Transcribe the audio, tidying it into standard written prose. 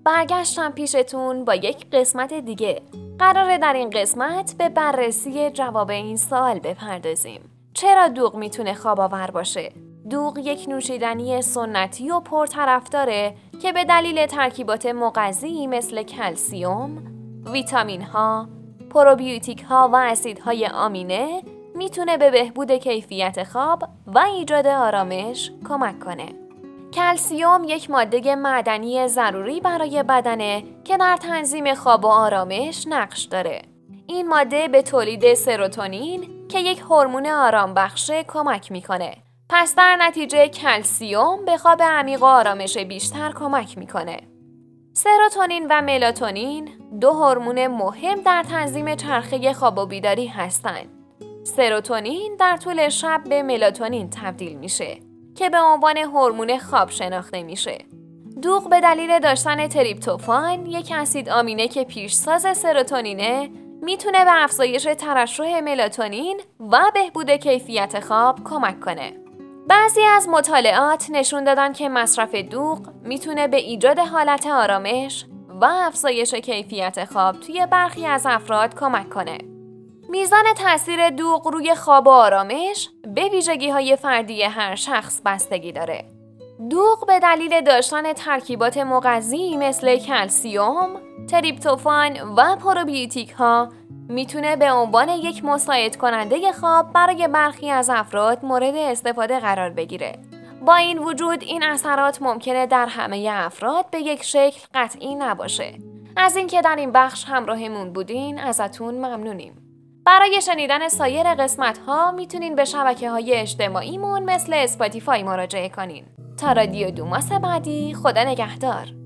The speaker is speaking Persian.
برگشتم پیشتون با یک قسمت دیگه. قراره در این قسمت به بررسی جواب این سوال بپردازیم. چرا دوغ میتونه خواب آور باشه؟ دوغ یک نوشیدنی سنتی و پرطرفداره که به دلیل ترکیبات مغذی مثل کلسیم، ویتامین ها، پروبیوتیک ها و اسیدهای آمینه میتونه به بهبود کیفیت خواب و ایجاد آرامش کمک کنه. کلسیم یک ماده معدنی ضروری برای بدنه که در تنظیم خواب و آرامش نقش داره. این ماده به تولید سروتونین که یک هورمون آرام بخشه کمک میکنه. پس در نتیجه کلسیم به خواب عمیق و آرامش بیشتر کمک میکنه. سروتونین و ملاتونین دو هورمون مهم در تنظیم چرخه خواب و بیداری هستند. سروتونین در طول شب به ملاتونین تبدیل میشه که به عنوان هورمون خواب شناخته میشه. دوغ به دلیل داشتن تریپتوفان، یک اسید آمینه که پیشساز سروتونینه، میتونه به افزایش ترشح ملاتونین و بهبود کیفیت خواب کمک کنه. بعضی از مطالعات نشون دادن که مصرف دوغ میتونه به ایجاد حالت آرامش و افزایش کیفیت خواب توی برخی از افراد کمک کنه. میزان تاثیر دوغ روی خواب و آرامش به ویژگی‌های فردی هر شخص بستگی داره. دوغ به دلیل داشتن ترکیبات مغذی مثل کلسیم، تریپتوفان و پروبیوتیک ها میتونه به عنوان یک مساعد کننده خواب برای برخی از افراد مورد استفاده قرار بگیره. با این وجود این اثرات ممکنه در همه افراد به یک شکل قطعی نباشه. از اینکه در این بخش همراهمون بودین ازتون ممنونیم. برای شنیدن سایر قسمت‌ها میتونین به شبکه‌های اجتماعیمون مثل اسپاتیفای مراجعه کنین. تا رادیو دوماس بعدی، خدا نگهدار.